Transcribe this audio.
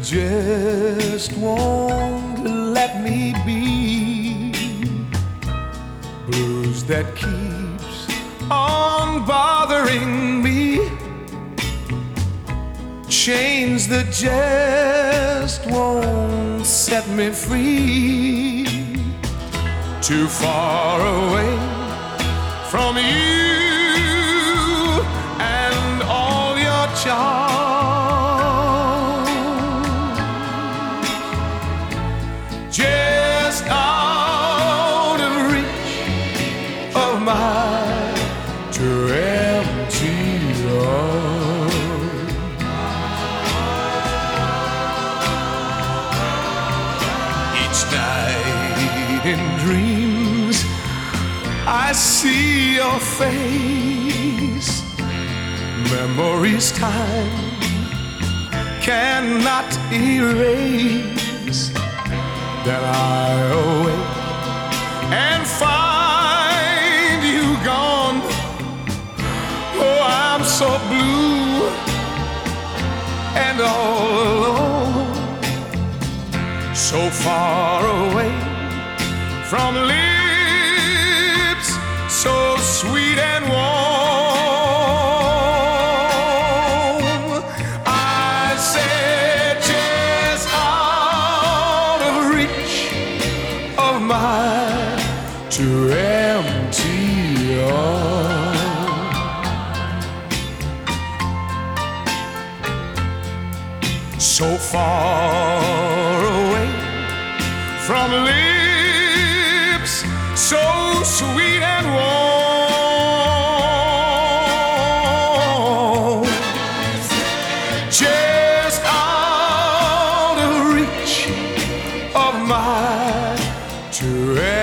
just won't let me be. Blues that keeps on bothering me. Chains that just won't set me free. Too far away from you and all your charms. Just out of reach of my too empty arms. Each night in dreams I see your face. Memories time cannot erase. Then I awake and find you gone. Oh, I'm so blue and all alone, so far away from lips so sweet and warm. I said just out of reach of my too empty arms. So far away from lips so sweet and warm. Just out of reach of my too